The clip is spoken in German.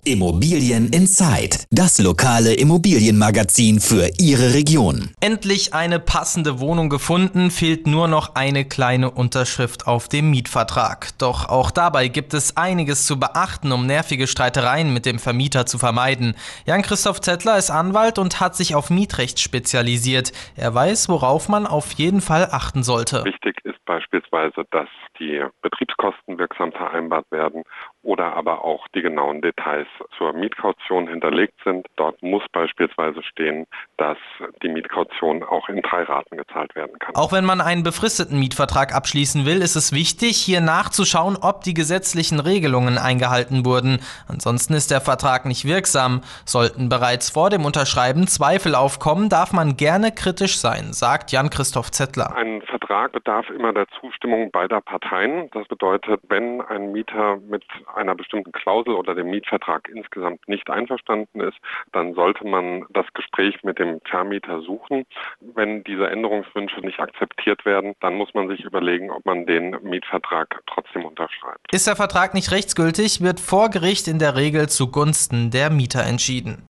Immobilien Inside, das lokale Immobilienmagazin für Ihre Region. Endlich eine passende Wohnung gefunden, fehlt nur noch eine kleine Unterschrift auf dem Mietvertrag. Doch auch dabei gibt es einiges zu beachten, um nervige Streitereien mit dem Vermieter zu vermeiden. Jan-Christoph Zettler ist Anwalt und hat sich auf Mietrecht spezialisiert. Er weiß, worauf man auf jeden Fall achten sollte. Wichtig ist beispielsweise, dass die Betriebskosten wirksam vereinbart werden oder aber auch die genauen Details zur Mietkaution hinterlegt sind. Dort muss beispielsweise stehen, dass die Mietkaution auch in 3 Raten gezahlt werden kann. Auch wenn man einen befristeten Mietvertrag abschließen will, ist es wichtig, hier nachzuschauen, ob die gesetzlichen Regelungen eingehalten wurden. Ansonsten ist der Vertrag nicht wirksam. Sollten bereits vor dem Unterschreiben Zweifel aufkommen, darf man gerne kritisch sein, sagt Jan-Christoph Zettler. Ein Vertrag bedarf immer der Zustimmung beider Parteien. Das bedeutet, wenn ein Mieter mit einer bestimmten Klausel oder dem Mietvertrag insgesamt nicht einverstanden ist, dann sollte man das Gespräch mit dem Vermieter suchen. Wenn diese Änderungswünsche nicht akzeptiert werden, dann muss man sich überlegen, ob man den Mietvertrag trotzdem unterschreibt. Ist der Vertrag nicht rechtsgültig, wird vor Gericht in der Regel zugunsten der Mieter entschieden.